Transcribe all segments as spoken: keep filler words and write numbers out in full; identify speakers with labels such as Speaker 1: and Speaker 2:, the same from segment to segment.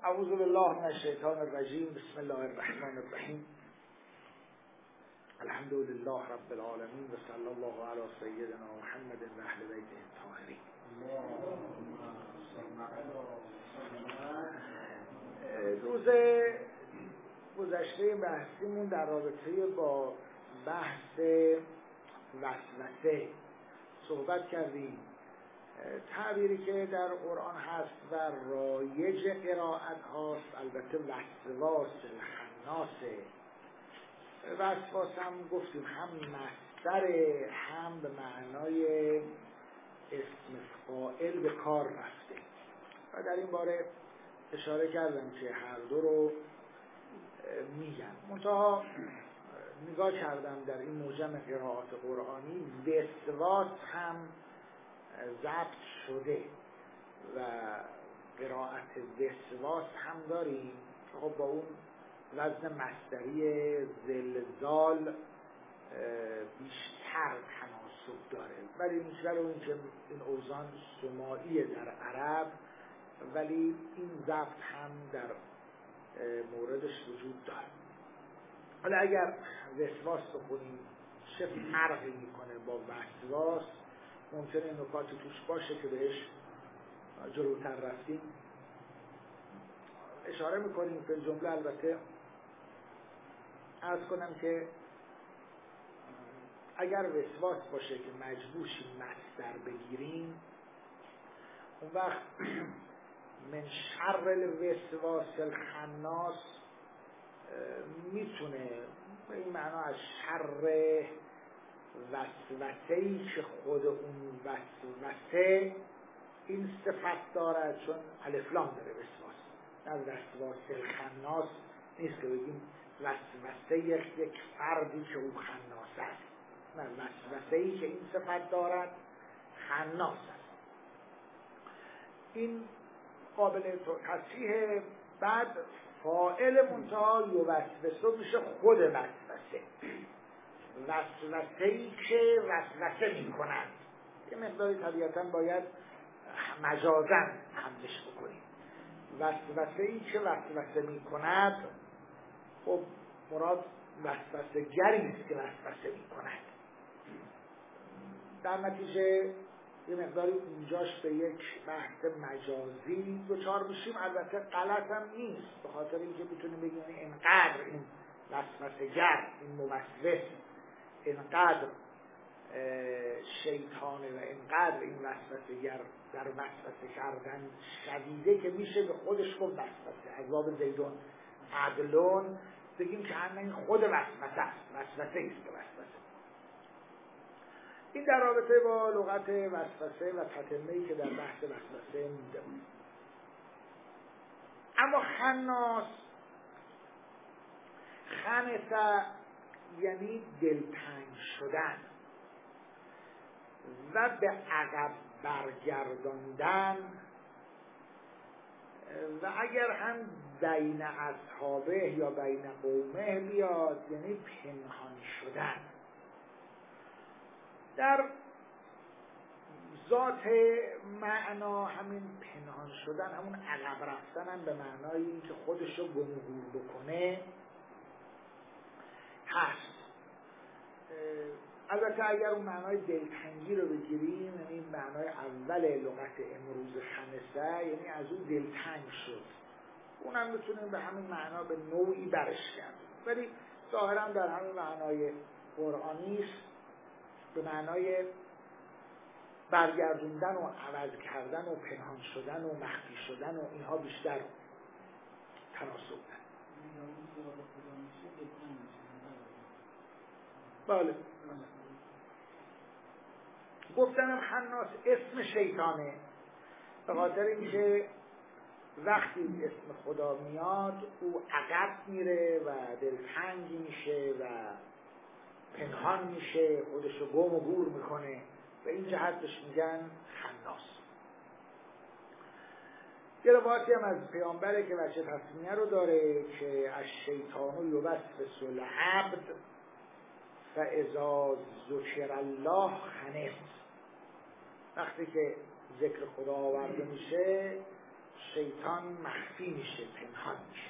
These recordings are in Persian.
Speaker 1: اعوذ بالله من الشیطان الرجیم. بسم الله الرحمن الرحیم. الحمد لله رب العالمین و صلی الله علی سیدنا محمد و اهل بیته الطاهرین. روز گذشته بحثیمون در رابطه با بحث وسوسه صحبت کردیم. تعبیری که در قرآن هست و رایج قرائت هاست البته وسواس الخناسه. وسواس هم گفتیم هم مصدر هم به معنای اسم فاعل به کار رفته و در این باره اشاره کردم که هر دو رو میگن. منتها نگاه کردم در این موجم قرائات قرآنی وسواس هم ضبط شده و قرائت وسواس هم داریم که خب با اون وزن مصدری زلزال بیشتر تناسب داره، ولی این این که این اوزان سماعیه در عرب، ولی این ضبط هم در موردش وجود داره. حالا اگر وسواس بخونیم چه فرقی میکنه با وسواس، ممکنه نکاتی توش باشه که بهش جلوتر رفتیم اشاره میکنیم. به جمله البته عرض کنم که اگر وسواس باشه که مجبورشیم مصدر بگیریم، اون وقت من شر الوسواس الخناس میتونه به این معنا از شر وسوسه‌ای که خود اون وسوسه این صفت دارد، چون الف لام داره وسواس، نه وسواس الخناس نیست که بگیم وسوسه یک فردی که او خناس است، نه وسوسه‌ای که این صفت دارد خناس است. این قابل تصحیح. بعد فاعل منتها یوسوسه میشه خود وسوسه، وسوسه‌ای که وسوسه می‌کند. یه مقداری طبیعتاً باید مجازاً حملش بکنیم. وسوسه‌ای که وسوسه می‌کند، خب مراد وسوسه گری است که وسوسه می‌کند. در نتیجه یه مقداری اونجاش به یک بحث مجازی دچار میشیم. البته غلط هم نیست، به خاطر اینکه میتونیم بگیم اینقدر این وسوسه گر، این موسوس اینقدر شیطانه و اینقدر این وسوسه‌گر در وسوسه کردن شدیده که میشه به خودش گفت وسوسه. از باب زیدون عدلون بگیم که همین خود وسوسه است، وسوسه است که وسوسه. این در رابطه با لغت وسوسه و تتمه‌ای که در بحث وسوسه مونده بود. اما خناس، خنسه یعنی دلتنگ شدن و به عقب برگرداندن، و اگر هم بین اصحابه یا بین قومه بیاد یعنی پنهان شدن. در ذات معنا همین پنهان شدن، همون عقب رفتن هم به معنای این که خودش رو گم و گور بکنه هست. البته اگر اون معنای دلتنگی رو بگیریم، یعنی این معنای اول لغت امروز خنسه، یعنی از اون دلتنگ شد، اونم میتونیم به همین معنا به نوعی برش کردیم، ولی ظاهرا در همین معنای قرآنی است، به معنای برگردوندن و عوض کردن و پنهان شدن و مخفی شدن و اینها بیشتر تناسب دارد. بله. گفتنم خناس اسم شیطانه، به خاطر اینکه وقتی اسم خدا میاد او عقب میره و دلتنگ میشه و پنهان میشه، خودشو گم و گور میکنه، و این جهت بهش میگن خناس. یه روایتی هم از پیامبره که وجه تسمیه رو داره که از شیطان یوسوس العبد فاذا ذکر الله خنس. وقتی که ذکر خدا آورده میشه شیطان مخفی میشه، پنهان میشه.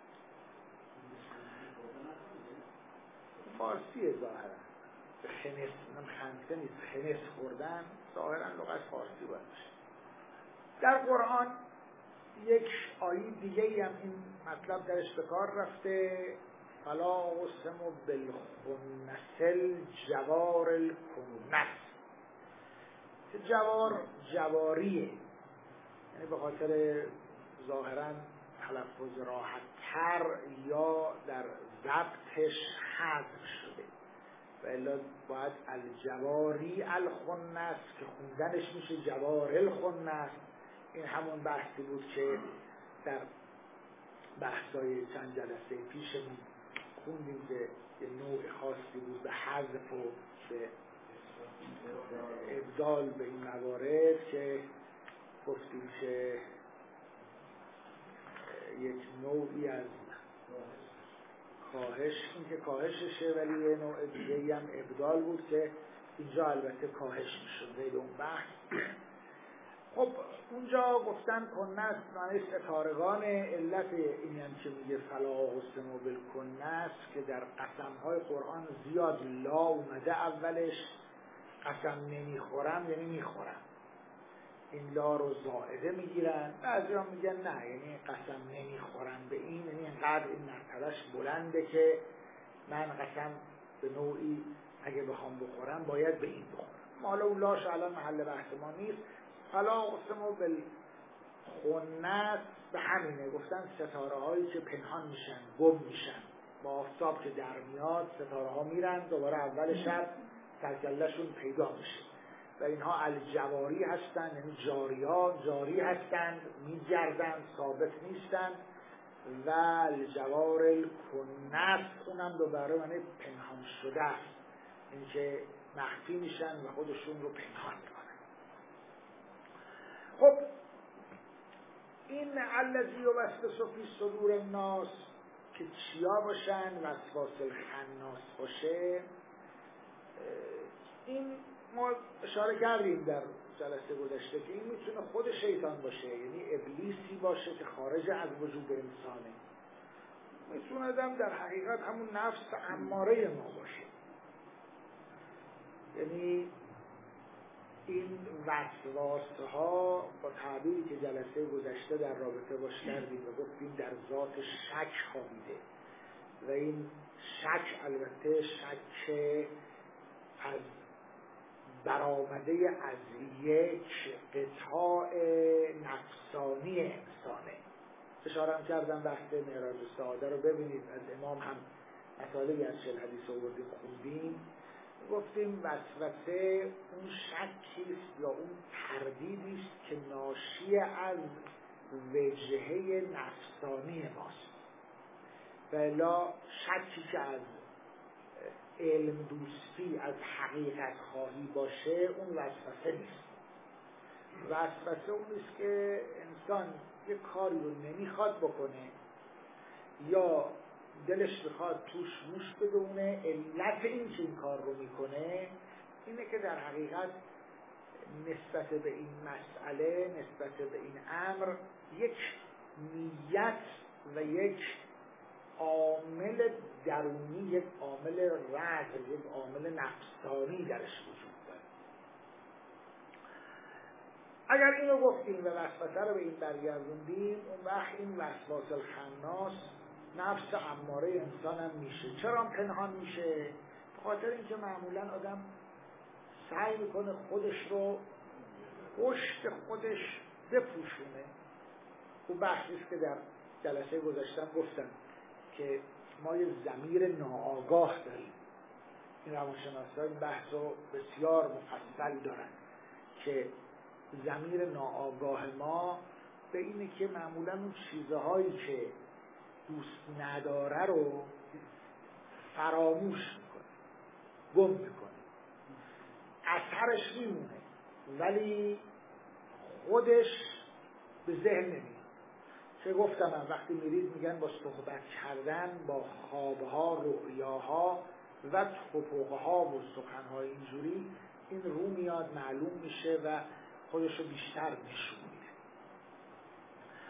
Speaker 1: فارسیه ظاهرا، به خنس خنسه نیست، خنس خوردن ظاهرا لغت فارسی باید باشه. در قرآن یک آیه دیگه ای هم این مطلب درش به کار رفته، فلا اقسم بالخنس الجوار الکنس. جوار جواریه، یعنی به خاطر ظاهرا تلفظ راحت تر یا در ضبطش حذف شده و الا باید الجواری الخنس که خوندنش میشه جوار الخنس. این همون بحثی بود که در بحثای چند جلسه پیشمون خوندیم که یه نوع خاصی بود به حذف و به ابدال به این موارد که گفتیم که یک نوعی از کاهش، این که کاهششه ولی یه نوع دیگه هم ابدال بود که اینجا البته کاهش میشد غیر اون بحث. خب اونجا گفتن کنس معنی ستارگان، علت این هم که میگه فلا اقسم بالکنس که در قسمهای قرآن زیاد لا اومده اولش، قسم نمیخورم یعنی میخورم، این لا رو زائده میگیرن، بعضی هم میگن نه یعنی قسم نمیخورم به این، یعنی اینقدر این مرتبهش بلنده که من قسم به نوعی اگه بخوام بخورم باید به این بخورم. حالا اون لاش الان محل بحث ما نیست. فلا اقسم بالخنس به همینه، گفتن ستاره هایی که پنهان میشن، گم میشن، با آفتاب که در میاد ستاره ها میرن دوباره اول شب سرکله‌شون پیدا میشه و اینها الجواری هستند، یعنی جاری ها جاری هستند، میگردند، ثابت نیستند. و الجوار الکنس اونم دوباره معنی پنهان شده است، این که مخفی میشن و خودشون رو پنهان میکنن. خب این الذی یوسوس فی صدور الناس که چیا باشن، وسواس الخناس باشه، این ما اشاره کردیم در جلسه گذشته که این میتونه خود شیطان باشه، یعنی ابلیسی باشه که خارج از وجود انسانه، میتونه هم در حقیقت همون نفس اماره ما باشه. یعنی این وسواس‌ها با تعبیری که جلسه گذشته در رابطه باش کردیم و گفتیم در ذات شک خوابیده و این شک البته شک از برآمده از یک قطاع نفسانی انسانه. اشاره هم کردم بحث معراج السعاده رو ببینید، از امام هم مطالبی از چهل حدیث آوردیم خوندیم، گفتیم وسوسه اون شکیست یا اون تردیدی است که ناشی از وجهه نفسانی ماست و الا شکی که از علم دوستی از حقیقت خواهی باشه اون وسوسه نیست. وسوسه اون نیست که انسان یک کاری رو نمیخواد بکنه یا دلش بخواد توش موش بدونه، علت این که این کار رو میکنه اینه که در حقیقت نسبت به این مسئله، نسبت به این امر یک نیت و یک عامل درونی، یک عامل رذل، یک عامل نفسانی درش وجود داره. اگر اینو گفتیم و وسوسه رو به این برگردوندیم، اون وقت این وسواس الخناس نفس اماره انسان هم میشه. چرا پنهان میشه؟ به خاطر اینکه معمولا آدم سعی میکنه خودش رو پشت خودش بپوشونه. اون بحثی است که در جلسه گذاشتم گفتم که ما یه ضمیر ناآگاه داریم. این روانشناسا این بحث رو بسیار مفصل دارن که ضمیر ناآگاه ما به اینه که معمولا اون چیزهایی که دوست نداره رو فراموش میکنه، گم میکنه، اثرش میمونه ولی خودش به ذهن نمیاد. چه گفتم من وقتی میرید میگن با صحبت کردن با خوابها، رؤیاها و توپقها و سخنهای اینجوری این رو میاد، معلوم میشه و خودش رو بیشتر نشون میده.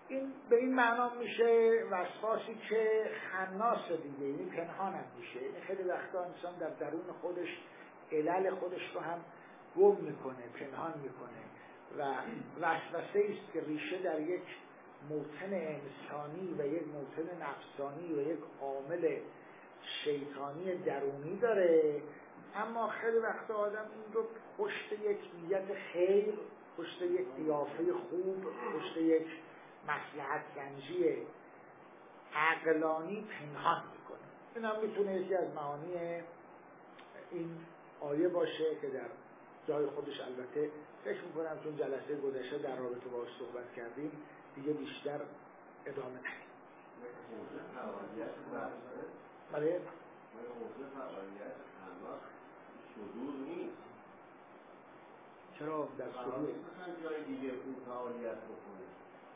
Speaker 1: این به این معنا میشه وسواسی که خناس دیگه، یعنی پنهان هم میشه. این خیلی وقتا انسان در درون خودش علل خودش رو هم گم میکنه، پنهان میکنه و وسوسه است که ریشه در یک موطن انسانی و یک موطن نفسانی و یک عامل شیطانی درونی داره، اما خیلی وقتا آدم این رو پشت یک نیت خیر، پشت یک قیافه خوب، پشت یک مصلحت سنجی عقلانی پنهان میکنه. این هم میتونه یکی از معانی این آیه باشه که در جای خودش البته فکر میکنم چون جلسه گذشته در رابطه باهاش صحبت کردیم دیگه بیشتر ادامه ندیم. بله؟
Speaker 2: صدور نیست.
Speaker 1: چرا در صدور؟
Speaker 2: جای دیگه اون فعالیت بکنه.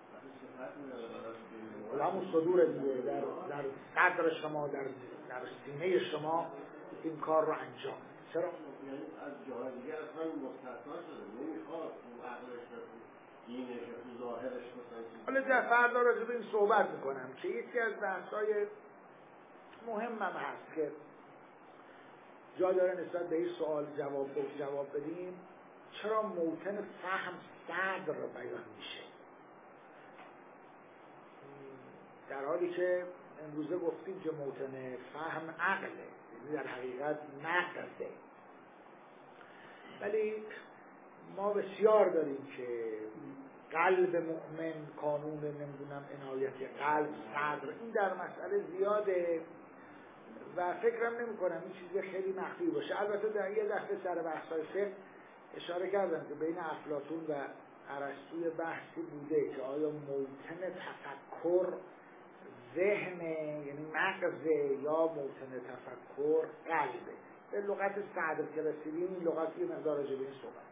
Speaker 1: ولی همون صدور دیگه در در صدر شما، در در سینه شما این کار رو انجام. چرا؟
Speaker 2: یعنی از جای دیگه اصلا مستثنا شده، نمیخواد تو عقلش و تو دینش و تو ظاهرش مثلا.
Speaker 1: حالا در فردا راجع به این صحبت میکنم که یکی از بحث‌های مهمم هست که جا داره نسبت به این سوال جواب جواب بدیم. چرا موطن فهم صدر بیان میشه در حالی که امروزه گفتیم که موطن فهم عقله، یعنی در حقیقت نقده. ولی ما بسیار داریم که قلب مؤمن، قانون نمیدونم عنایت قلب، صدر، این در مسئله زیاده و فکرم نمی کنم این چیزی خیلی مخفی باشه. البته در یه دفعه سر بحث‌های فقه اشاره کردم که بین افلاطون و ارسطو بحثی بوده که آیا موطن تفکر ذهن یعنی مغز یا موطن تفکر قلبه. به لغت صدر که رسیدیم این لغت یه مقدار راجع به این صحبت.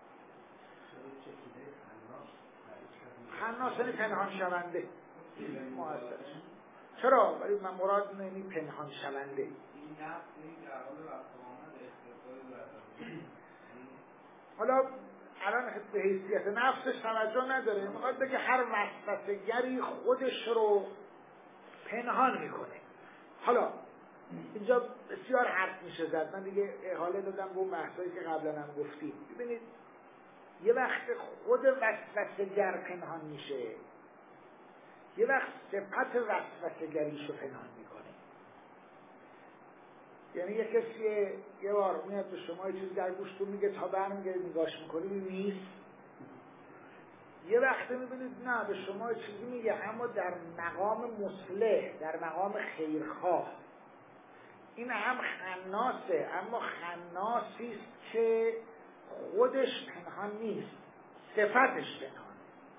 Speaker 1: خناس یعنی پنهان شونده مؤثر. چرا؟ ولی من مراد اینه پنهان شونده. این نفس این در حال رفتمان اختفای حالا الان به حیثیت نفسش توجه نداره، میخواد بگه هر وسوسه‌گری خودش رو پنهان میکنه. حالا اینجا بسیار حرف میشه زد، من دیگه احاله دادم به اون بحثایی که قبلا هم گفتیم. ببینید یه وقت خود وسوسه‌گر پنهان میشه، یه وقت صفت وسوسه‌گریشو پنهان میکنه. یعنی یه کسی یه بار میاد به شما یه چیز در گوشتون میگه تا برمیگردید نگاش میکنید نیست. یه وقت میبینید نه به شما چیزی میگه اما در مقام مصلح، در مقام خیرخواه. این هم خناسه، اما خناسی است که خودش پنهان نیست، صفتش پنهان.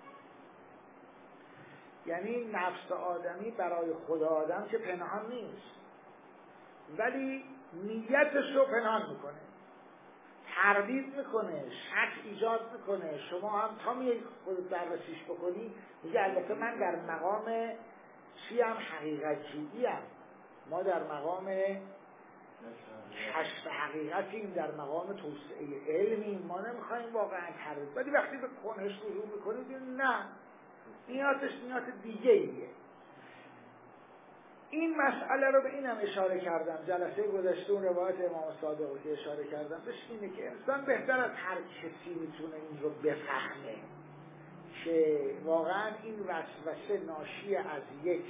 Speaker 1: یعنی نفس آدمی برای خود آدم که پنهان نیست، ولی نیتش رو پنهان میکنه، تردید میکنه، شک ایجاد میکنه. شما هم تا میگه خودت بررسیش بکنی میگه البته من در مقام چی هم حقیقت جویی هم. ما در مقام کشف حقیقتیم، در مقام توسعه علمیم، ما نمیخوایم واقعا تردید. ولی وقتی به کنهش رجوع میکنید نه، نیاتش نیات دیگه ایه. این مسئله رو به اینم اشاره کردم جلسه گذشته، اون روایت امام صادق که اشاره کردم بهش اینه که انسان بهتر از هر کسی میتونه این رو بفهمه که واقعا این وسوسه ناشی از یک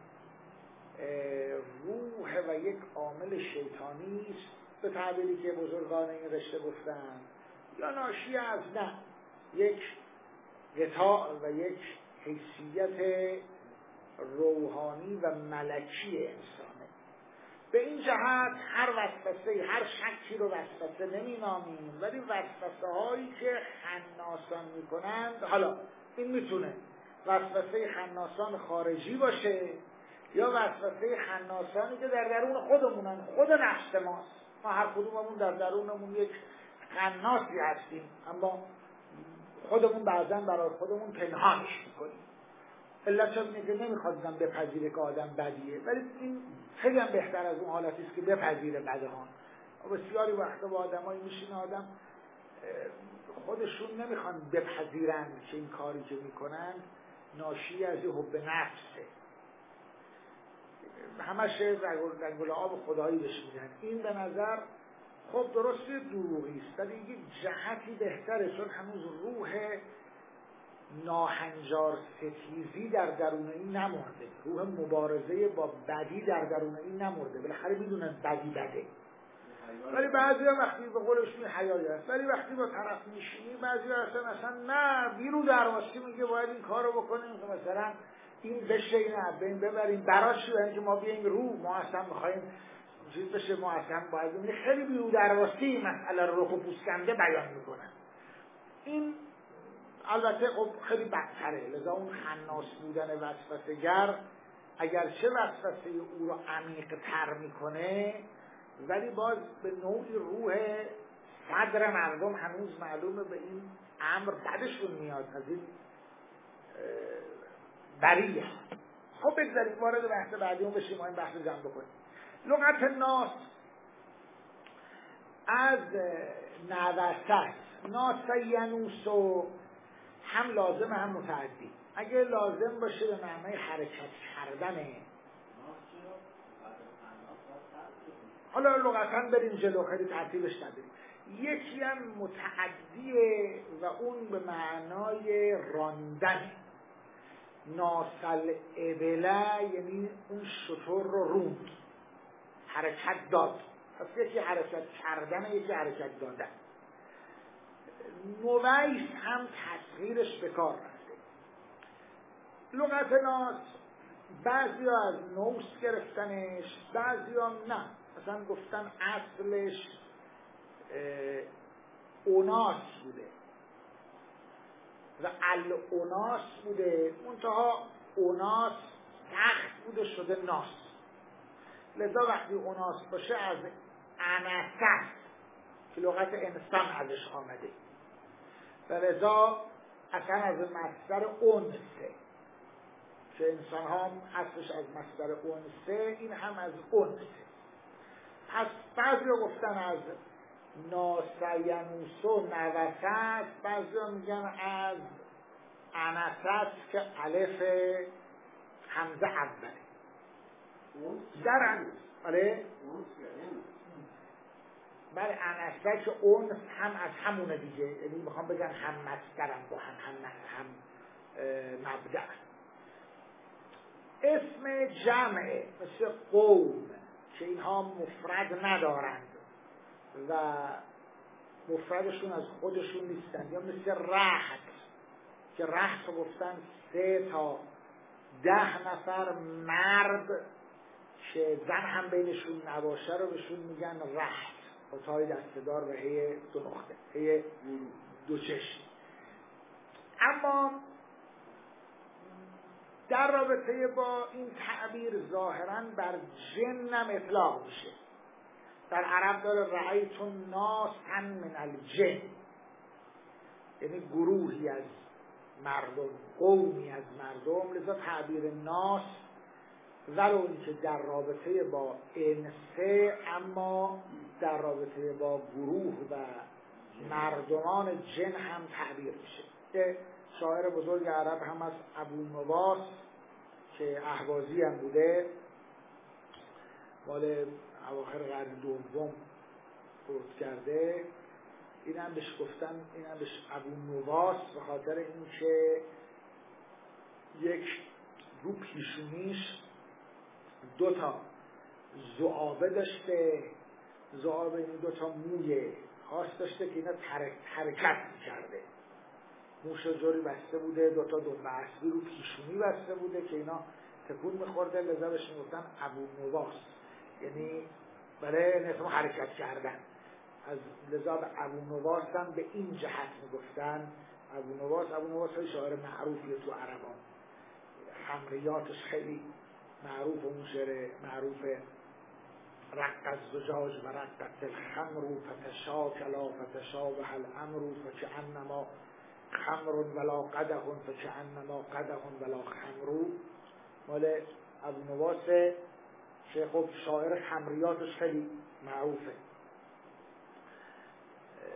Speaker 1: روح و یک عامل شیطانی است به تعبیری که بزرگان این رشته گفتن، یا ناشی از نه یک قطاع و یک حیثیت روحانی و ملکی انسانه. به این جهت هر وسوسه، هر شکی رو وسوسه نمی نامیم، ولی وسوسه هایی که خناسان می کنند، حالا این میتونه وسوسه خناسان خارجی باشه یا وسوسه خناسانی که در درون خودمونن، خود نفس ماست. ما هر کدوممون در درونمون یک خناسی هستیم، اما خودمون بعضا برای خودمون پنهانش میکنیم. علت هم اینه که نمیخواستم بپذیره که آدم بدیه، ولی این خیلی هم بهتر از اون حالتی است که بپذیره بدهان. بسیاری وقتا با آدمایی میشینه آدم خودشون نمیخوان بپذیرن که این کاری که میکنن ناشی از یه حب نفسه، همش دنگل آب خدایی بهش میدن. این به نظر خب درسته دروغی است، ولی یه جهتی بهتره، چون هنوز روح ناهنجار ستیزی در درون این نمرده، روح مبارزه با بدی در درون این نمرده، بالاخره میدونن بدی بده. ولی بعضی ها وقتی به قولش می حیایی هست، ولی وقتی با طرف میشینی بعضی ها اصلا اصلا نه بیرو درواسی میگه باید این کارو بکنیم که مثلا این بشه، این بین ببریم براش، برای اینکه ما بیایم رو ما اصلا میخوایم چیز بشه، ما اصلا باید ببینیم. خیلی بیرو درواسی مسئله رو رخ و پوسکنده بیان میکنن. این البته خب خیلی بدتره، لذا اون خناس بودن وسوسه‌گر اگرچه وسوسه او رو عمیق تر میکنه، ولی باز به نوعی روح صدر مردم هنوز معلومه به این امر بدشون میاد از این بریه. خب بگذاریم وارد بحث بعدیون بشیم و این بحث جمع بکنیم. لغت ناس از نوسط، ناس ینوسو هم لازم هم متعدی. اگه لازم باشه به معنای حرکت کردنه، حالا لغتاً بریم جلو، خیلی ترتیبش نداریم. یکی هم متعدیه و اون به معنای راندن، ناسل ابله، یعنی اون شتر رو روند، حرکت داد. پس یکی حرکت کردن، یکی حرکت دادن. نویس هم تصغیرش به کار رفته. لغت ناس بعضی ها از نوس گرفتنش، بعضی ها نه، مثلا گفتن اصلش اوناس بوده و الاوناس بوده، منتها اوناس تخت بوده شده ناس. لذا وقتی اوناس باشه از انسه که لغت انسان ازش آمده و لذا اصلا از مصدر اونسه که انسان ها اصلش از مصدر اونسه، این هم از اونسه. پس بعضی ها گفتن از ناسینوسو نوسط، بعضی ها میگن از انست که الف همزه اوله در انس. بله بله انسته که اون هم از همونه دیگه، یعنی میخوام بگن هم مصدرن با هم هم هم مبدأ. اسم جمعه مثل قوم که اینها مفرد ندارند و مفردشون از خودشون نیستند، یا مثل رهط که رهط رو گفتن سه تا ده نفر مرد که زن هم بینشون نباشه رو بهشون میگن رهط، با تای دستدار و هی دو نقطه، هی دو چشم. اما در رابطه با این تعبیر ظاهراً بر جنم اطلاق میشه. در عرب داره رأیتون ناسا من الجن، یعنی گروهی از مردم، قومی از مردم. لذا تعبیر ناس ولو اینکه در رابطه با انسه، اما در رابطه با گروه و مردمان جن هم تعبیر میشه. که شاعر بزرگ عرب هم از ابو نواس که اهوازی هم بوده، مال اواخر قرن دوم فوت کرده، این هم بهش گفتن، این هم بهش ابو نواس به خاطر این که یک رو پیشونیش دو تا ذؤابه داشته، ذؤابه این دو تا موی خاص داشته که اینا حرکت می‌کرده، موش جوری بسته بوده، دو تا دنبه اسبی رو پیشونی بسته بوده که اینا تکون می‌خورده، لذا بهش میگفتن ابو نواس، یعنی برای نظام حرکت کردن. از لذا به ابو نواس هم به این جهت میگفتن ابو نواس. ابو نواس های شاعر معروفیه تو عربان، خمریاتش خیلی معروف و اون شعر معروف رق الزجاج و رقت الخمر فتشاکلا فتشابه الامر فکأنما خمر ولا قدح فکأنما قدح ولا خمر، مال ابو نواس که خب شاعر خمریاتش خیلی معروفه.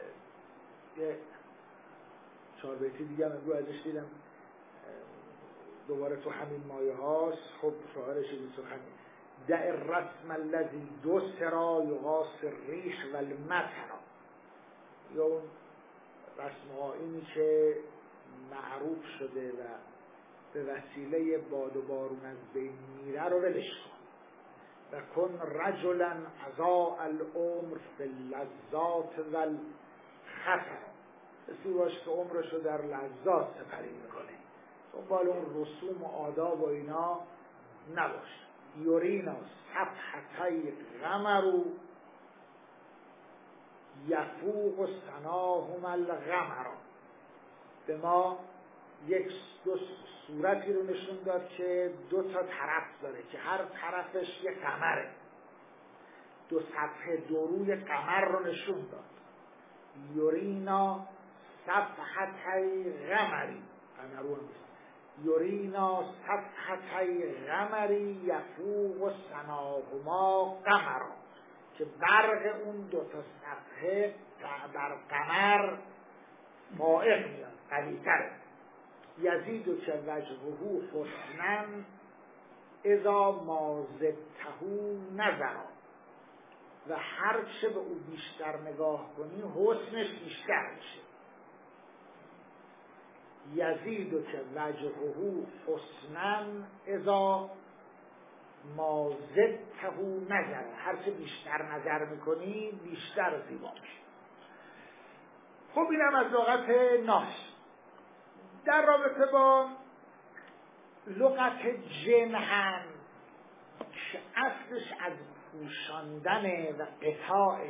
Speaker 1: یه چهار بیتی دیگه من رو ازش دیدم، دوباره تو همین مایه هاست. خب شاعرش این سخنه: دع الرسم الذی دسرا یغاص الریح و المطر. یا اون رسم آیینی که معروف شده و به وسیله باد و بارون از بین میره رو ولش کن. و کن رجلا اضاء العمر فی اللذات و الخطر. کسی باش که عمرش رو در لذات سپری میکنه، دنبال اون رسوم و آداب و اینا نباشه. یورینا صفحتی غمرو یفوق سناهم الغمر. به ما یک دو صورتی رو نشون داد که دو تا طرف داره که هر طرفش یک قمره. دو صفحه دو روی قمر رو نشون داد. یورینا صفحتی غمری، قمرو هم نیست، یورینا صفحتی غمری یفوق سناهما قمر، که برق اون دو تا صفحه در قمر فائق میاد، قوی‌تره. یزیدو که وجهه حسنا اذا ما زدته نظرا. و هر چه به او بیشتر نگاه کنی حسنش بیشتر میشه. یزیدو که وجهه حسنا اذا ما زدته نظرا. هر چه بیشتر نظر میکنی بیشتر زیبا میشه. خب اینم از لغت ناس. در رابطه با لغت جن هم که اصلش از پوشاندن و قطاع،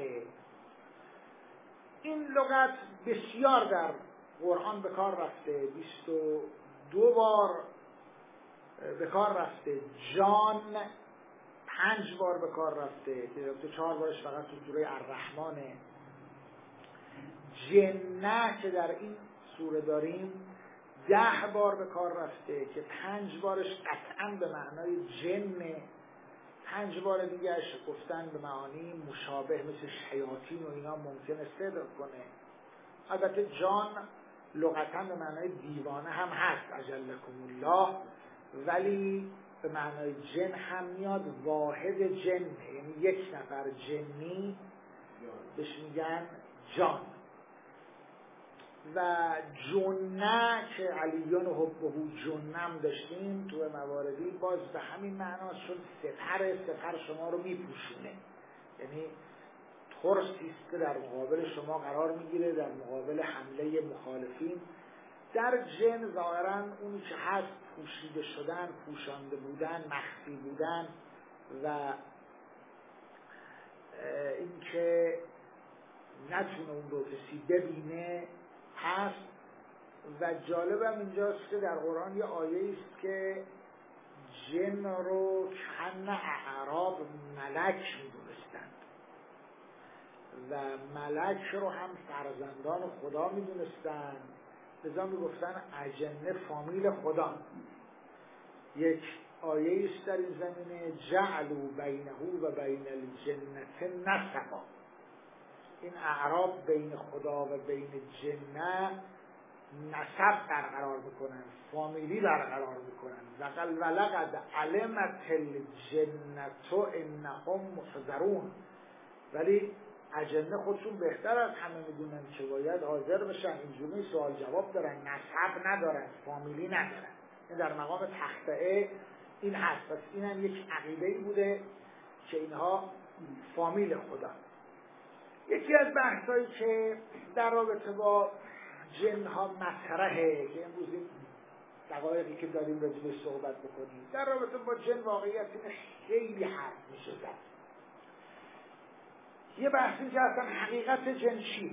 Speaker 1: این لغت بسیار در قرآن به کار رفته. بیست و دو بار به کار رفته. جان پنج بار به کار رفته که تو چهار بارش فقط تو سوره الرحمنه. جنه که در این سوره داریم ده بار به کار رفته که پنج بارش قطعا به معنای جنه، پنج بار دیگرش گفتن به معانی مشابه مثل شیاطین و اینا ممکنه صدق کنه. البته جان لغتا به معنای دیوانه هم هست، اجلکم الله، ولی به معنای جن هم میاد. واحد جن یعنی یک نفر جنی بهش میگن جان. و جنه که علیان حبه جنم داشتیم تو مواردی باز به همین معناست، چون سپر سپر شما رو میپوشونه، یعنی ترسیست که در مقابل شما قرار میگیره، در مقابل حمله مخالفین. در جن ظاهرا اونی که هست پوشیده شدن، پوشانده بودن، مخفی بودن و اینکه نتونه اون رو کسی ببینه هست. و جالبم اینجاست که در قرآن یه آیه است که جن رو کن اعراب ملک میدونستند و ملک رو هم فرزندان خدا میدونستند، لذا میگفتن اجنه فامیل خدا. یک آیه است در این زمینه جعلوا بینه و بین الجنة نسبا. این اعراب بین خدا و بین جنه نسب برقرار میکنن، فامیلی برقرار میکنن. وقل ولقد علمت الجنة انهم محضرون. ولی اجنه خودشون بهتر از همه میدونن که باید حاضر بشن، اینجوری سوال جواب دارن، نسب ندارن، فامیلی ندارن. این در مقام تخطئه این هست. پس اینم یک عقیده‌ای بوده که اینها فامیل خدا. یکی از بحثایی که در رابطه با جن ها مطرحه که امروز این دقایقی که داریم راجع بهش صحبت بکنیم، در رابطه با جن واقعیت خیلی حرف میشه زد. یه بحثی که اصلا حقیقت جن چیه؟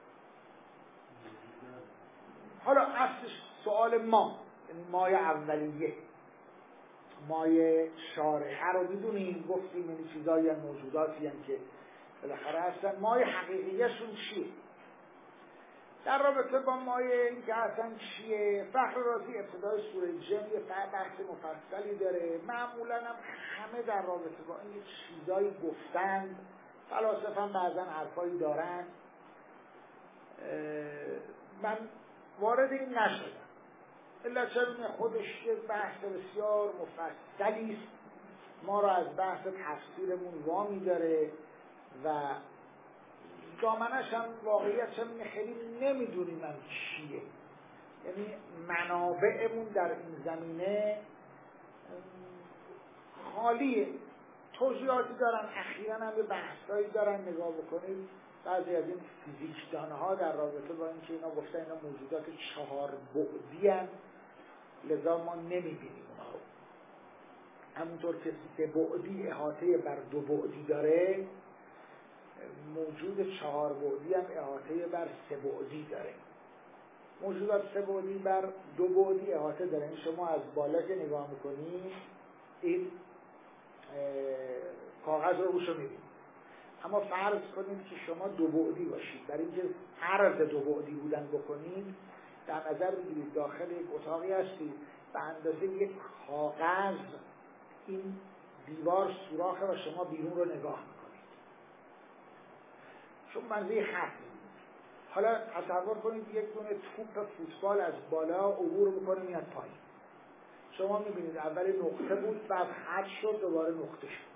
Speaker 1: حالا اصلش سوال ما، یعنی مای اولیه، مای شارحه رو میدونیم، گفتیم این چیزایی هم موجوداتی هم که بالاخره هستن. مای حقیقیشون چیه؟ در رابطه با مایه این که اصلا چیه، فخر رازی ابتدای سوره جن یه بحث مفصلی داره. معمولا هم همه در رابطه با این چیزایی گفتن، فلاسفه هم بعضا حرفایی دارن. من وارد این نشدم، علت چرمی خودش یک بحث بسیار مفصلی است، ما را از بحث تفسیرمون وامی داره و دامنش هم واقعیت هم خیلی نمیدونیم هم چیه. یعنی منابعمون در این زمینه خالیه. توضیحاتی دارن، اخیراً هم به بحثایی دارن، نگاه بکنید بعضی از این فیزیکدانها در رابطه با اینکه اینا گفتن اینا موجودات چهار بعدی هستند، لذا ما نمیبینیم اونها رو. همونطور که سه بعدی احاطه بر دو بعدی داره، موجود چهار بعدی هم احاطه بر سه بعدی داره. موجودات سه بعدی بر دو بعدی احاطه داره. این شما از بالا که نگاه میکنید این کاغذ رو روشو میبینید، اما فرض کنید که شما دو بعدی باشید. برای اینکه عرض دو بعدی بودن بکنید، در نظر بگیرید داخل یک اتاقی هستید، به اندازه یک کاغذ این دیوار سوراخه و شما بیرون رو نگاه میکنید، چون منظره خط. حالا تصور کنید یک دونه توپ فوتبال از بالا عبور میکنه میاد پایین. شما میبینید اول نقطه بود، بعد خط شد، دوباره نقطه شد.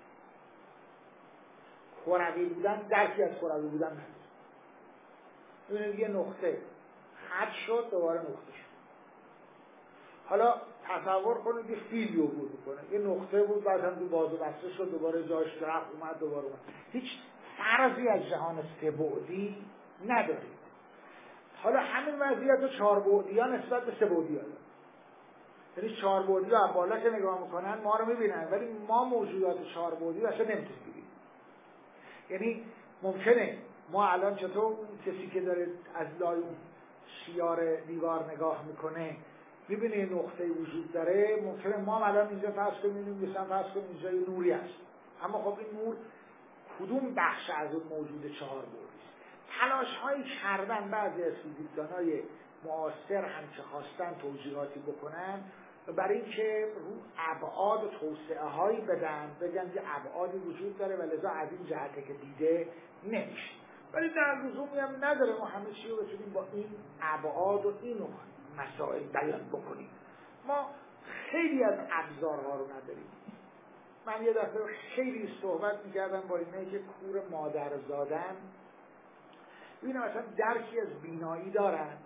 Speaker 1: کروی بودن درکی از کروی بودن نداره. میبینید یه نقطه خط شد، دوباره نقطه شد. حالا تصور کنید یه فیلی عبور میکنه، یه نقطه بود، بعد هم تو بازو بسته شد، دوباره جاش رفت اومد، دوباره اومد. هیچ فرضی از جهان سه بعدی ندارید. حالا همین وضعیت رو چهار بعدی ها نسبت به سه بعدی ها دارن. یعنی چهار بعدی ها بالا که نگاه میکنن ما رو میبینن، ولی ما موجودات چهار بعدی رو اصلا نمیتونیم ببینیم. یعنی ممکنه ما الان چطور کسی که داره از لای اون شیار دیوار نگاه میکنه میبینه نقطه وجود داره، ممکنه ما الان اینجا فرض کنیم مثلا فرض کنیم اینجا یه نوری هست، اما خب این نور کدوم بخش از اون موجود چهار بعدی است؟ تلاش هایی کردن بعضی از فیزیکدانای معاصر هم که خواستن توجیهاتی بکنن برای اینکه رو ابعاد و توسعه هایی بدن، بگن که ابعادی وجود داره و لذا از این جهته که دیده نمیشه، ولی در لزومی هم نداره ما همه چی رو بتونیم با این ابعاد و این مسائل بیان بکنیم. ما خیلی از ابزارها رو نداریم. من یه دفعه خیلی صحبت میکردم با اینایی که کور مادر زادن، ببینم مثلا درکی از بینایی دارن،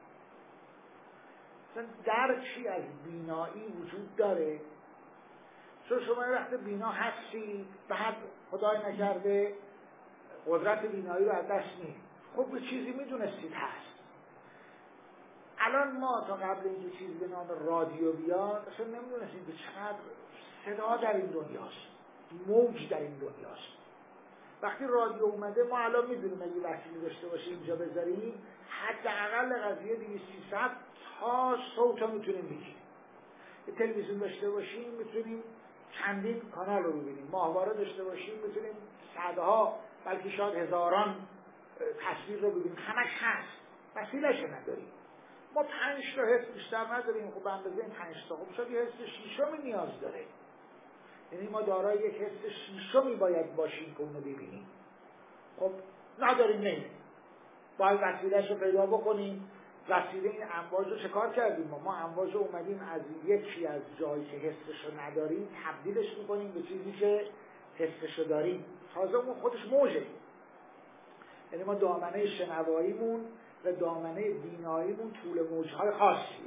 Speaker 1: مثلا درکی از بینایی وجود داره، چون شما یه وقت بینا هستی بعد خدای نکرده قدرت بینایی رو از دست میدید، خب یه چیزی میدونستید هست. الان ما تا قبل اینکه چیزی به نام رادیو بیاد اصلا نمیدونستیم که چقدر صدا در این دنیاست، موج در این دنیاست. وقتی رادیو اومده ما الان میدونیم اگه وسیله داشته باشیم اینجا بذاریم حداقل قضیه دویست سیصد تا صوت رو میتونیم بگیریم. یه تلویزیون داشته باشیم میتونیم چندین کانال رو ببینیم، ماهواره داشته باشیم میتونیم صدها بلکه شاید هزاران تصویر رو ببینیم، همش هست، وسیله‌اش نداریم. ما پنج تا حس بیشتر نداریم، خب اندازه این پنج تا خب شاید یه حس شیشمی نیاز داره. یعنی ما دارای یک حس شیشمی باید باشیم که اونو ببینیم. خب نداریم، نمیدونیم، باید وسیله‌اش رو پیدا بکنیم. وسیله این امواج رو چه کار کردیم؟ ما ما امواج رو اومدیم از یکی از جایی که حسش رو نداریم تبدیلش میکنیم به چیزی که حسش رو داریم. تازه اون خودش موجه. یعنی ما دامنه شنواییمون و دامنه بیناییمون طول موجهای خاصیه.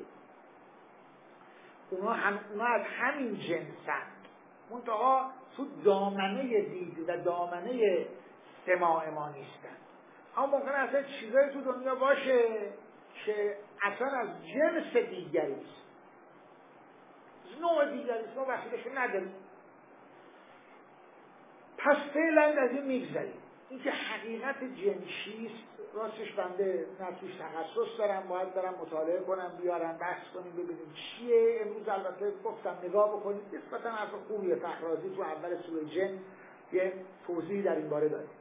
Speaker 1: اونا, هم اونا از همین جنسن، منتها تو دامنه دید و دامنه سماع ما نیستن. اما ممکنه اصلا چیزایی تو دنیا باشه که اصلا از جنس دیگری است، نوع دیگری است، ما وسیله‌شو نداریم. پس فعلا از این میگذاریم. این که حقیقت جنسیست راستش بنده نه توش تخصص دارم، باید برم مطالعه کنم بیارم بحث کنیم ببینیم چیه. امروز البته گفتم نگاه بکنید، نسبتا حرف خوبیه. فخرازی تو اول سوره جن یه توضیحی در این باره داره.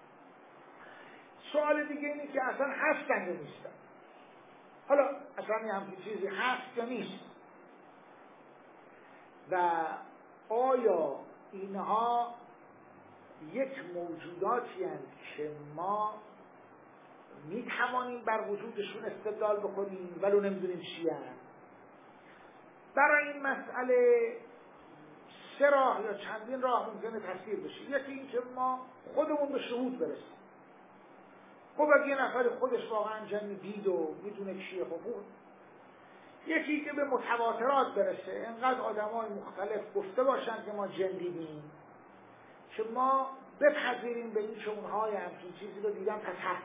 Speaker 1: سوال دیگه اینه که اصلا هستن یا نیستن. حالا اصلا یه همچین چیزی هست یا نیست و آیا اینها یک موجوداتی هستند که ما می توانیم بر وجودشون استدلال بکنیم ولو نمیدونیم چی هست، برای این مسئله سه راه یا چندین راه ممکنه تفسیر بشه. یکی این که ما خودمون به شهود برسیم. خب اگه یه نفر خودش واقعا جن دید و میدونه چیه خب بود. یکی که به متواترات برسه، انقدر آدمای مختلف گفته باشن که ما جن دیدیم که ما بپذیریم به این که اونها همچین چیزی رو دیدن پس هست.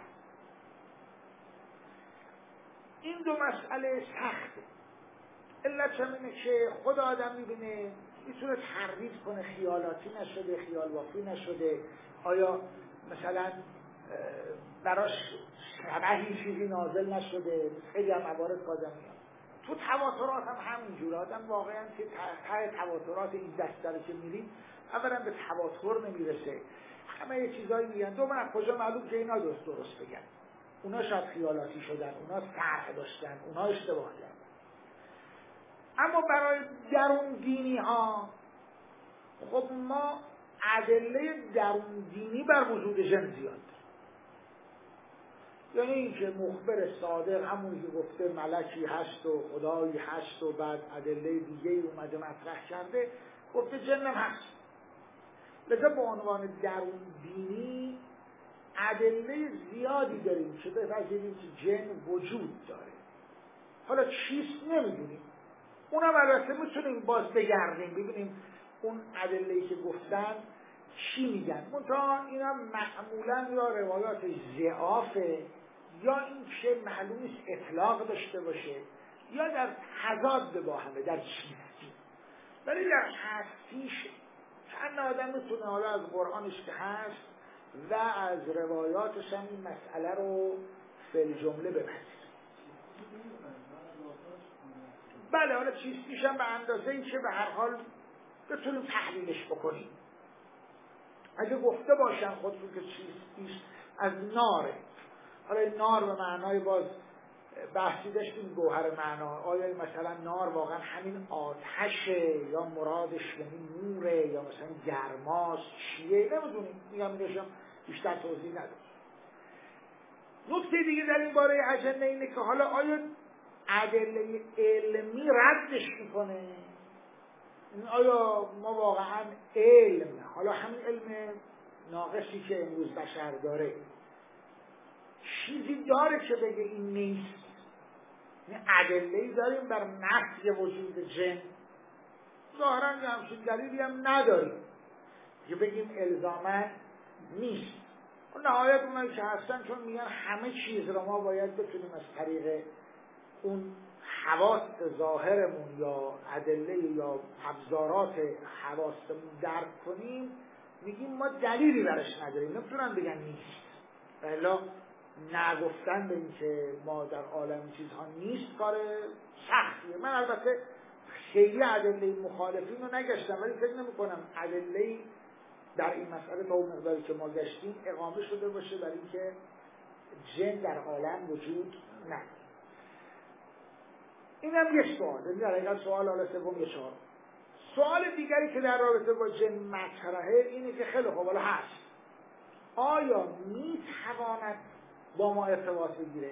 Speaker 1: این دو مسئله سخته. علت اینه که خود آدم میبینه میتونه تردید کنه، خیالاتی نشده، خیال بافی نشده، آیا مثلا براش شبهی چیزی نازل نشده. خیلی هم موارد بازم میاد تو تواترات هم همینجور. آدم واقعا که ته تواترات این دسته که میریم اولا به تواتر نمیرسه، همه یه چیزایی میگن دو من کجا معلوم که اینا درست درست بگن. اونا شاید خیالاتی شدن، اونا فرح داشتن، اونا اشتباه کردن. اما برای درون دینی ها خب ما ادله درون دینی بر وجود جن زیاد. یعنی این که مخبر صادق همونی که گفته ملکی هست و خدایی هست و بعد ادله دیگه اومده مطرح کرده گفته جنم هست. لذا به عنوان درون دینی ادله زیادی داریم که بپذیریم که جن وجود داره. حالا چیست نمیدونیم، اونم البته میتونیم باز بگردیم ببینیم اون ادله‌ای که گفتن چی میگن. منتها اینا معمولا یا روایات ضعافه یا این که معلوم نیست اطلاق داشته باشه یا در تضاد با همه در چیستی. ولی در هستیش چند آدم میتونه حالا از قرآنش که هست و از روایاتش هم این مسئله رو فی جمله بپذیره. بله حالا چیستیش هم به اندازه این که به هر حال بتونیم تحلیلش بکنیم. اگه گفته باشن خودتون که چیستیش از ناره، حالا نار به معنای باز بحثی داشتیم گوهر معنا، آیا مثلا نار واقعا همین آتشه یا مرادش یعنی نوره یا مثلا گرماست چیه نمیدونیم، میگم میگم بیشتر توضیح ندارم. نکته دیگه در این باره اجنه اینه که حالا آیا ادله علمی ردش میکنه؟ آیا ما واقعا علم، حالا همین علم ناقصی که امروز بشر داره چیزی داره که بگه این نیست؟ این ادله‌ای داریم بر نفی وجود جن؟ ظاهراً همچین دلیلی هم نداریم که بگیم الزاماً نیست. و نهایت اونایی که هستن چون میگن همه چیز رو ما باید بتونیم از طریق اون حواس ظاهرمون یا ادله یا ابزارات حواسمون درک کنیم، میگیم ما دلیلی برش نداریم، نمیتونن بگن نیست. الا نگفتن به این که ما در عالم چیزها نیست کار سختیه. من البته خیلی ادله مخالفین رو نگشتم ولی فکر نمی کنم ادله در این مسئله تا اون مقداری که ما گشتیم اقامه شده باشه برای اینکه جن در عالم وجود نداره. این هم یک سوال، این در حقیقت سوال حالا سوم یا چهارم. سوال دیگری که در رابطه با جن مطرحه اینه که خیلی خوب حالا هست، آیا میتواند با ما ارتباط بگیره؟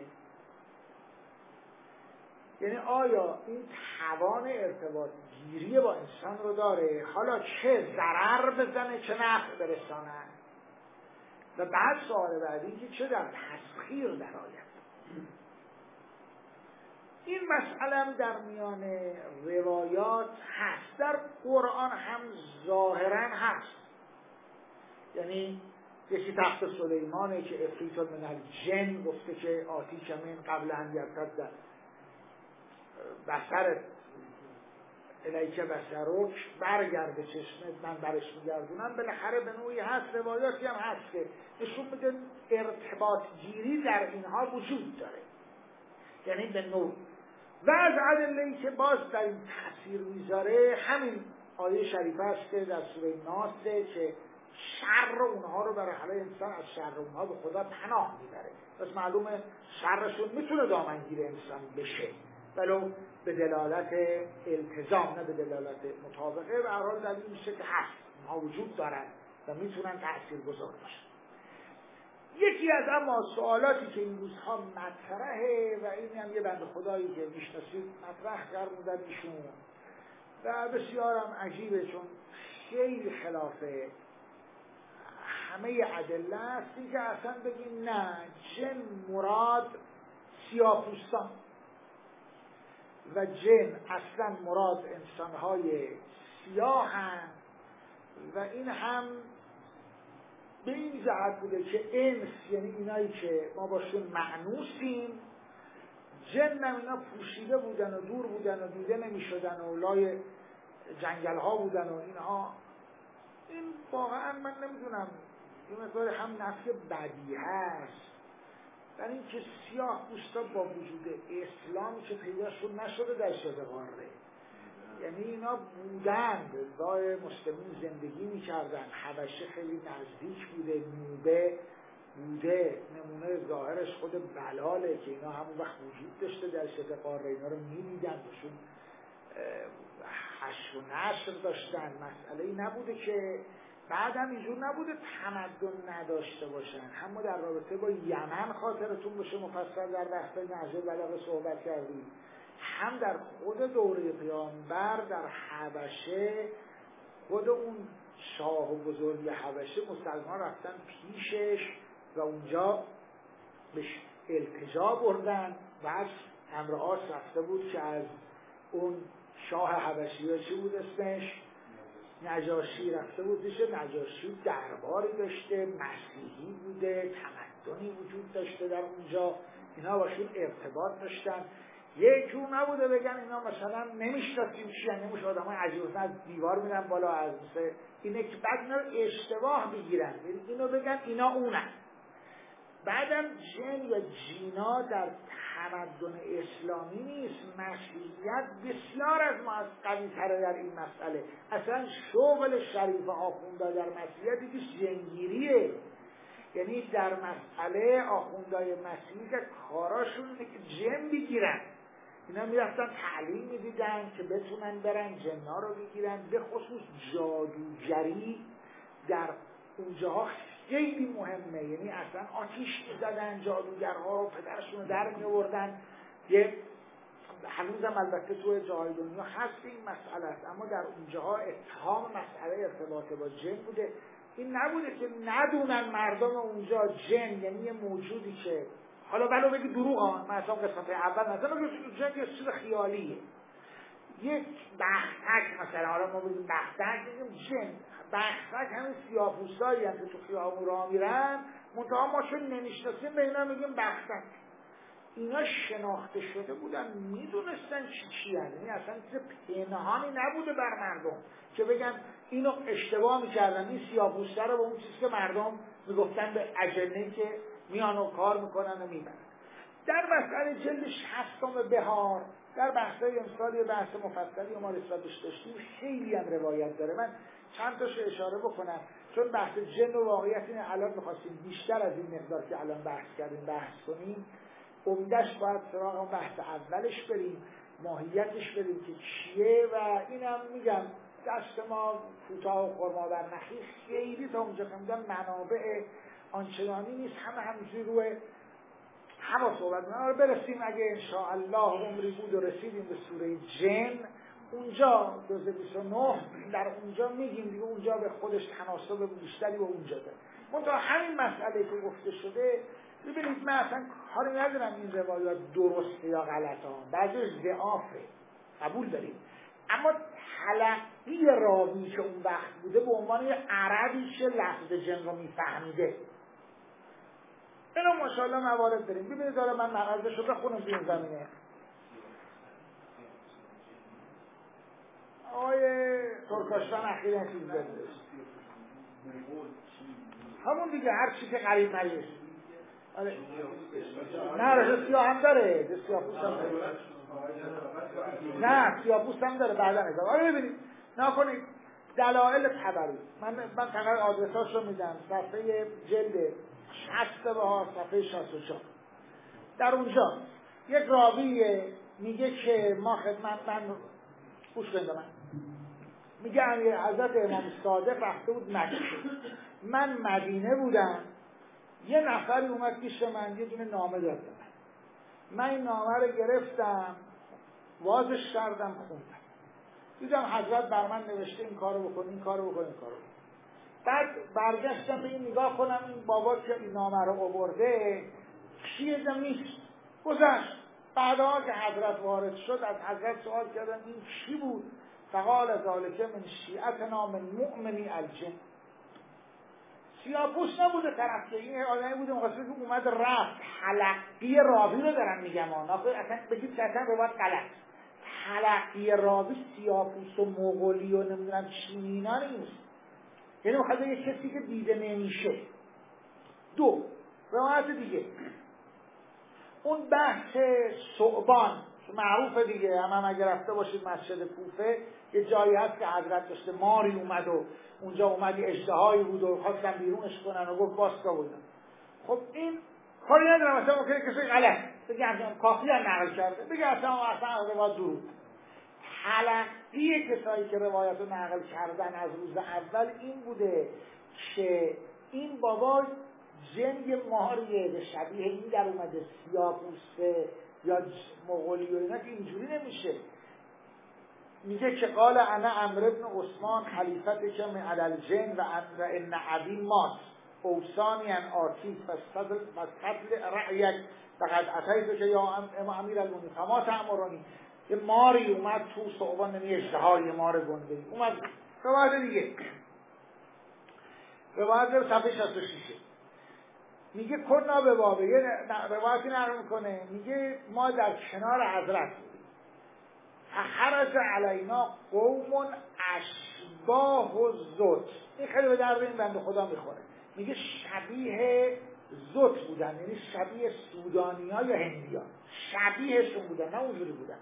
Speaker 1: یعنی آیا این توان ارتباط گیری با انسان رو داره، حالا چه ضرر بزنه چه نفع برسانه؟ و بعد سوال بعدی که چه در تسخیر درآید. این مسئله در میان روایات هست، در قرآن هم ظاهرا هست. یعنی یکی تخت سلیمانه که افریت من الجن گفته که آتی کمین قبل ان یرتد بصرت الیک بصرک، برگرده چشمت من برش میگردونم. بالاخره به نوعی هست، روایاتی هم هست که نشون میده ارتباط گیری در اینها وجود داره. یعنی به نوع و از ادله‌ای که باز در این تاثیر میذاره همین آیه شریفه است که در سوره ناسه که شر اونها رو برای حلای انسان از شر اونها به خدا پناه میبره. پس معلومه شرشون میتونه دامنگیر انسان بشه ولو به دلالت التزام نه به دلالت مطابقه. و هر حال دلیل میشه که هست، اونها وجود دارن و میتونن تاثیرگذار باشن. یکی از اما سوالاتی که این روزها مطرحه و این هم یه بنده خدایی که میشناسید مطرح فرمودن ایشون و بسیارم عجیبه چون خیلی خلاف همه ادله است که اصلا بگیم نه جن مراد سیاه‌پوستان و جن اصلا مراد انسان‌های سیاهن و این هم به این جهت بوده که انس یعنی اینایی که ما باشون مأنوسیم، جن هم اینا پوشیده بودن و دور بودن و دیده نمی شدن و لای جنگل ها بودن و اینها. این واقعا من نمیدونم این مقدار هم نفی بدی هست در این که سیاه پوستا با وجود اسلام که پیداشون نشده در شبه قاره، یعنی اینا بودن با مسلمین زندگی میکردن، حبشه خیلی نزدیک بوده، نوبه بوده، نمونه ظاهرش خود بلاله که اینا همون وقت وجود داشته در شبه قاره، اینا رو میدیدن بهشون حشر و نشر داشتن، مسئله ای نبوده که بعد هم اینجور نبوده تمدن نداشته باشن. هم در رابطه با یمن خاطرتون باشه مفصل در بحث نهج البلاغه صحبت کردیم، هم در خود دوره پیامبر در حبشه خود اون شاه و بزرگ حبشه مسلمان رفتن پیشش و اونجا بهش التجا بردن. بعد امر عاص رفته بود که از اون شاه حبشی ها چی بود اسمش؟ نجاشی رفته بود پیش نجاشی، درباری داشته، مسیحی بوده، تمدنی وجود داشته در اونجا، اینا باشون ارتباط داشتن. یک جور نبوده بگن اینا مثلا نمیشناسیم چی هن، نمیشه آدم های عجیب از دیوار میرن بالا از مثل اینه که بعد اینا رو اشتباه بگیرن، اینو بگن اینا اونن. بعدم جن یا جینا در تمدن اسلامی نیست، مسیحیت بسیار از ما از قوی تره در این مسئله. اصلا شغل شریف آخوندا در مسیحیت دیگه جنگیریه، یعنی در مسئله آخوندای مسیحی که کاراشون اینه که جن بگیرن، اینا میرفتن تعلیم میدیدن که بتونن برن جنها رو بگیرن. به خصوص جادوگری در اونجاها خیلی مهمه، یعنی اصلا آتیش میزدن جادوگرها رو، پدرشون رو در میوردن. یه هنوزم البته تو جاهای دنیا هست این مسئله است، اما در اونجاها اتهام مسئله ارتباط با جن بوده. این نبوده که ندونن مردم اونجا جن یعنی یه موجودی که حالا ولو بگی دروغ ها، من اصلا قسمت اول مثلا بگی جن یه چیز خیالیه، یک بختک مثلا، حالا ما بگیم بختک بگیم جن، بختک همین سیاه‌پوستایی هم که تو خیابون راه میرن، منتها ما چون نمیشناسیم به اینا میگیم بختک. اینا شناخته شده بودن، میدونستن چی چی هست، یعنی اصلا چیز پنهانی نبوده بر مردم که بگن اینو اشتباه میکردن، این سیاه‌پوسته رو با اون چیزی که مردم میگفتن به اجنه که میان و کار میکنن و میبرن. در مسئله جلد شصتم بهار در بحثای امسال یه بحث مفصلی ما رسالش داشتیم، خیلی هم روایت داره. من چند تاشو اشاره بکنم چون بحث جن و واقعیت اینه الان میخواستیم بیشتر از این مقدار که الان بحث کردیم بحث کنیم. عمدش باید سراغ اون بحث اولش بریم، ماهیتش بریم که چیه، و اینم میگم دست ما کوتاه و خرما در نخی، خیلی تا اونجا که میگم منابع آنچنانی نیست، همه همینجوری روی هوا صحبت می‌کنیم. رو برسیم اگه انشاءالله عمری بود و رسیدیم به سوره جن، اونجا دوز بیست و نه در اونجا میگیم دیگه، اونجا به خودش تناسب بیشتری و اونجا داره. منتها همین مسئله که گفته شده، ببینید من اصلا کاری ندارم این روایات درسته یا غلطه ها، بعضیش ضعافه قبول داریم، اما تلقی راوی که اون وقت بوده به عنوان یه عربی که لفظ جن رو میفهمیده، اینا ماشاءالله موارد داریم. ببینید داره من مغازش رو بخونم تو این زمینه. آقای ترکاشتان اخیراً چیز داده همون دیگه، هر چی که قریب مریض. آره. نه راه سیاه هم داره، سیاه‌پوست هم داره. نه سیاه‌پوست هم داره بعدا ازا. آره ببینید نکنید دلائل طبری. من من فقط آدرساش رو میدم. صفحه جلد شصت بهار صفحه شصت و چهار. در اونجا یک راوی میگه که ما خدمت من گوش کنید من. میگه حضرت امام صادق رفته بود مکه. من مدینه بودم. یه نفری اومد پیش من یه دونه نامه داد من. من این نامه رو گرفتم، وازش کردم خوندم. دیدم حضرت بر من نوشته این کارو بکن، این کارو بکن، این کارو بکن. بعد برگشتم به این نگاه کنم این بابا که این نامه رو آورده چیه نیست. گذشت. بعدها که حضرت وارد شد از حضرت سوال کردم این چی بود؟ فقال ذالک من شیعتنا من مؤمنی الجن. سیاپوس نبوده طرف که این آدمی بوده مخواستر که اومد رفت. تلقی راوی رو دارن میگم آن اصلا بگید که اصلا روایت غلط. تلقی راوی سیاپوس و مغولی و نمیدونم چینینا نیست، یعنی مخواستر یه کسی که دیده نمیشه. دو روایت دیگه اون بحث ثعبان معروفه دیگه، هم هم اگر رفته باشید مسجد کوفه یه جایی هست که حضرت داشته ماری اومد و اونجا اومدی اجدهایی بود و خواستن بیرونش کنن و گفت باستا بودن. خب این کاری ندارم اصلا ممکنه کسی غلط بگه اصلا کافی هم نقل کرده بگه اصلا اصلا روایت درود. تلقی کسایی که روایت رو نقل کردن از روز اول این بوده که این بابا جن ماریه به شبیه این در اومده سیاپوسته یا مغولی و اینا که اینجوری نمیشه. میگه که قال انا عمرو بن عثمان خلیفت که من علی الجن و ان ابی مات اوصانی ان آتی فاستدل فاستدل رأیک فقد اتیت که یا امیر المؤمنین فما تأمرنی. یه ماری اومد تو ثعبان نمی اژدهای مار گنده ای اومد. روایت دیگه روایت صفحه شصت و شش میگه کنا به بابه یه روایتی نقل میکنه میگه ما در کنار حضرت بودیم فخرج علینا قوم اشباه و زوت. این خیلی به درد این بنده خدا میخوره. میگه شبیه زوت بودن، یعنی شبیه سودانیا یا هندیان، شبیهشون بودن نه اونجوری بودن.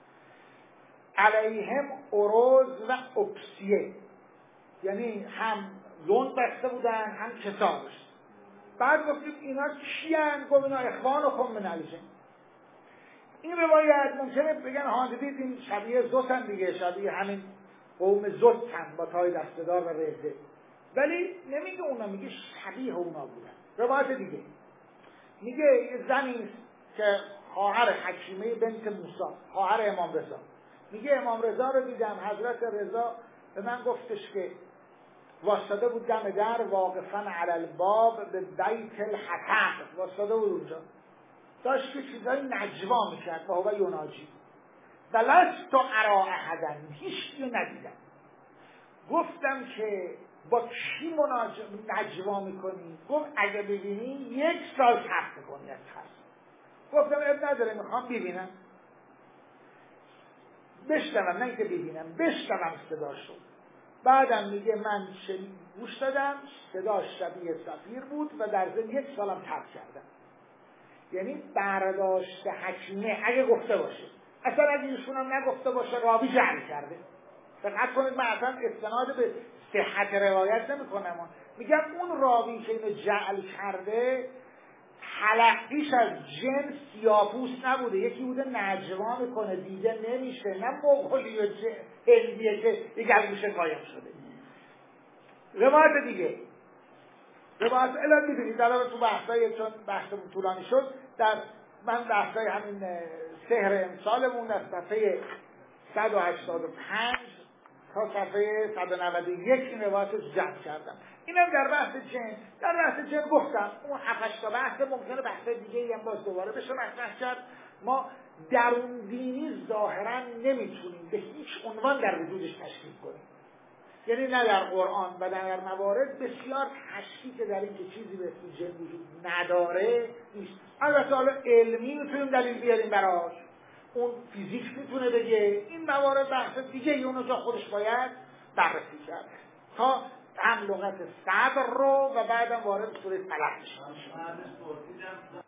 Speaker 1: علیهم اروز و اکسیه، یعنی هم لون بسته بودن هم کتابش. بعد گفتیم اینا چی هن؟ گفت اینا اخوان و خم من الجن. این روایت ممکنه بگن ها دیدید این شبیه زوتن دیگه، شبیه همین قوم زوتن با تای دستدار و رزه، ولی نمیگه اونا، میگه شبیه اونا بودن. روایت دیگه میگه یه زنی که خواهر حکیمه بنت موسی، خواهر امام رضا، میگه امام رضا رو دیدم، حضرت رضا به من گفتش که واسطه بود دم در واقفا علی الباب به بیت الحطب، واسطه بود اونجا داشت که چیزایی نجوا میکرد و هو یوناجی و لست ارا احدا، هیچ رو ندیدم. گفتم که با کی نجوا میکنی؟ گفت اگه ببینی یک سال ترس میکنی از ترس. گفتم اب نداره میخوام ببینم بشنوم، نه که ببینم بشنوم صدا شد. بعدم میگه من گوش دادم صدا شبیه صفیر بود و در ضمن یک سالم ترک کردم. یعنی برداشت حکیمه اگه گفته باشه، اصلا اگه ایشون هم نگفته باشه راوی جعل کرده. دقت کنید من اصلا استناد به صحت روایت نمی کنم، میگم اون راوی که اینو جعل کرده تلقیش از جن سیاپوس نبوده، یکی بوده نجوا میکنه دیده نمیشه، نه مغولی و هندیه که یک از میشه قایم شده. روایت دیگه روایت الان میدونید در تو بحثای چون بحثمون طولانی شد، در من بحثای همین سحر امسالمون از صفحه صد و هشتاد و پنج تا صفحه صد و نود و یک این روایت رو جمع کردم. اینم در بحث جن، در بحث جن گفتم اون هفت تا بحث ممکنه بحث دیگه هم باز دوباره بشه مطرح کرد. ما درون دینی ظاهرا نمیتونیم به هیچ عنوان در وجودش تشکیک کنیم، یعنی نه در قرآن و در موارد بسیار تشکیک در این که چیزی به اسم جن وجود نداره نیست. البته حالا علمی میتونیم دلیل بیاریم براش، اون فیزیک میتونه بگه، این موارد بحث دیگه اونو جا خودش باید بررسی کرد تا هم لغت صدر رو و بعدم وارد سوره فلق بشیم.